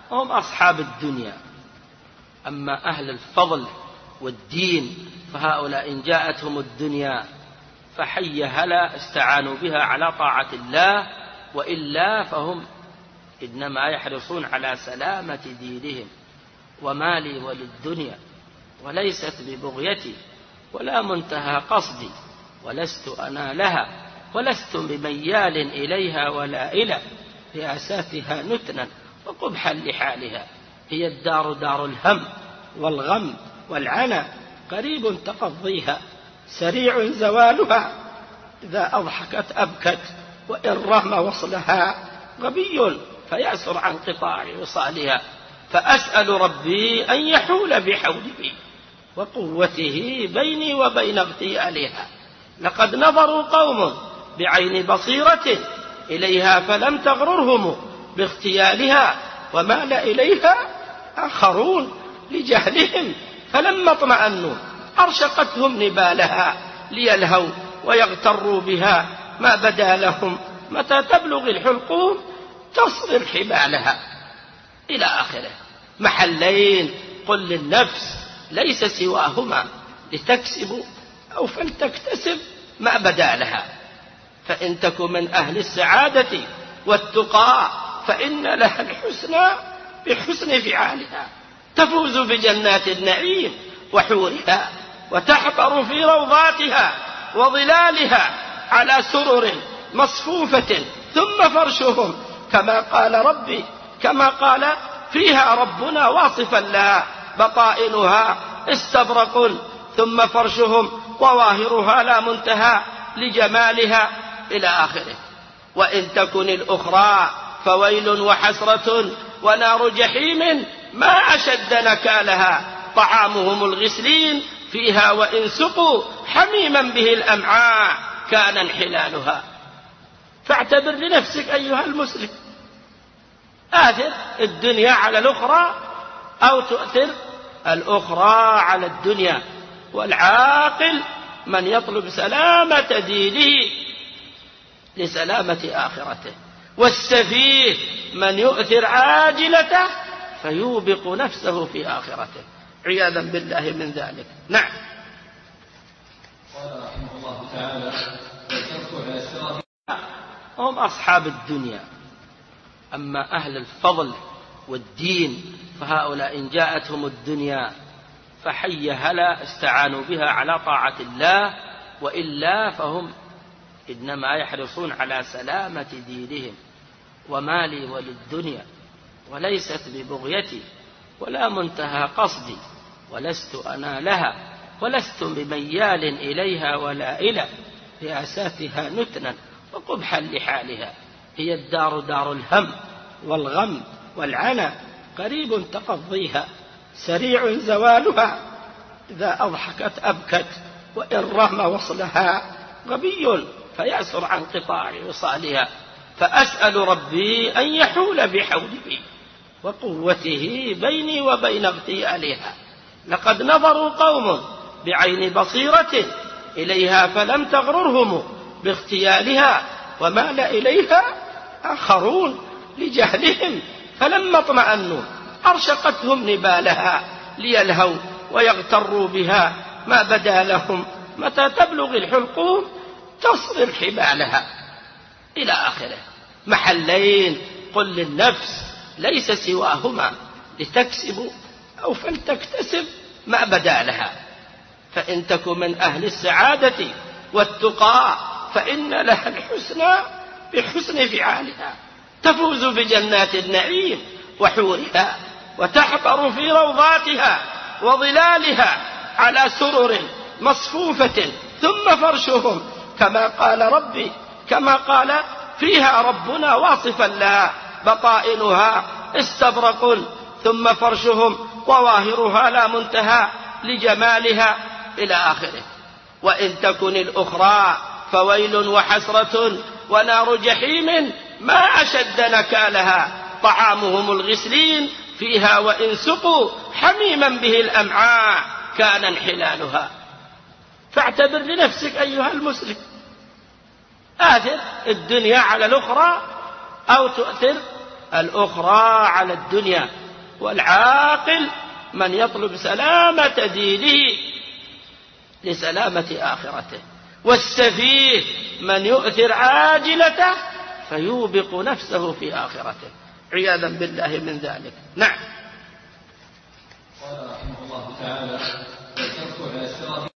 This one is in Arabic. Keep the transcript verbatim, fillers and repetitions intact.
هم أصحاب الدنيا. أما أهل الفضل والدين فهؤلاء إن جاءتهم الدنيا فحي هلا استعانوا بها على طاعة الله، وإلا فهم إنما يحرصون على سلامة دينهم. وما لي وللدنيا وليست ببغيتي ولا منتهى قصدي، ولست أنا لها ولست بميال إليها ولا إلى رياساتها نتنا وقبحا لحالها. هي الدار دار الهم والغم والعنى، قريب تقضيها سريع زوالها. إذا أضحكت أبكت وإن رغم وصلها غبي فيأسر عن قطاع وصالها. فأسأل ربي أن يحول بحوله وقوته بيني وبين اغتيالها. لقد نظروا قوم بعين بصيرة إليها فلم تغررهم باغتيالها، ومال إليها آخرون لجهلهم فلما اطمأنوا أرشقتهم نبالها، ليلهوا ويغتروا بها ما بدا لهم. متى تبلغ الحلقوم تصرم حبالها، إلى آخره. محلين قل للنفس ليس سواهما لتكسب أو فلتكتسب ما بدا لها. فإن تك من أهل السعادة والتقى فإن لها الحسنى بحسن فعالها. تفوز بجنات النعيم وحورها، وتحبر في روضاتها وظلالها على سرر مصفوفة، ثم فرشهم كما قال ربي كما قال فيها ربنا واصفا لها بطائنها استبرق، ثم فرشهم وظاهرها لا منتهى لجمالها، إلى آخره. وإن تكن الأخرى فويل وحسرة ونار جحيم ما أشد نكالها. طعامهم الغسلين فيها وإن سقوا حميما به الأمعاء كان انحلالها. فاعتبر لنفسك أيها المسلم، آثر الدنيا على الأخرى أو تؤثر الأخرى على الدنيا. والعاقل من يطلب سلامة دينه لسلامة آخرته، والسفيه من يؤثر عاجلته فيوبق نفسه في آخرته، عياذا بالله من ذلك. نعم. قال رحمه الله تعالى: هم أصحاب الدنيا. أما أهل الفضل والدين فهؤلاء إن جاءتهم الدنيا فحي هلا استعانوا بها على طاعة الله، وإلا فهم إنما يحرصون على سلامة دينهم. وما لي وللدنيا وليست ببغيتي ولا منتهى قصدي، ولست أنا لها ولست بميال إليها ولا إلى رياساتها نتنا وقبحا لحالها. هي الدار دار الهم والغم والعنى، قريب تقضيها سريع زوالها. إذا أضحكت أبكت وإن رغم وصلها غبي فيأسر عن قطاع وصالها. فأسأل ربي أن يحول بحوله وقوته بيني وبين اغتيالها. لقد نظروا قوم بعين بصيرة إليها فلم تغررهم باغتيالها، ومال إليها آخرون لجهلهم فلما اطمأنوا أرشقتهم نبالها، ليلهوا ويغتروا بها ما بدا لهم. متى تبلغ الحلقوم تصرم حبالها، إلى آخره. محلين قل للنفس ليس سواهما لتكسب أو فلتكتسب ما بدا لها. فإن تك من أهل السعادة والتقى فإن لها الحسنى بحسن فعالها. تفوز بجنات النعيم وحورها، وتحبر في روضاتها وظلالها على سرر مصفوفة، ثم فرشهم كما قال ربي كما قال فيها ربنا واصفا لها بطائنها استبرق، ثم فرشهم وظاهرها لا منتهى لجمالها، إلى آخره. وإن تكن الأخرى فويل وحسرة ونار جحيم ما أشد نكالها. طعامهم الغسلين فيها وإن سقوا حميما به الأمعاء كان انحلالها. فاعتبر لنفسك أيها المسلم، آثر الدنيا على الأخرى أو تؤثر الأخرى على الدنيا. والعاقل من يطلب سلامة دينه لسلامة آخرته، والسفيه من يؤثر عاجلته فيوبق نفسه في آخرته عياذا بالله من ذلك. نعم. قال رحمه الله تعالى: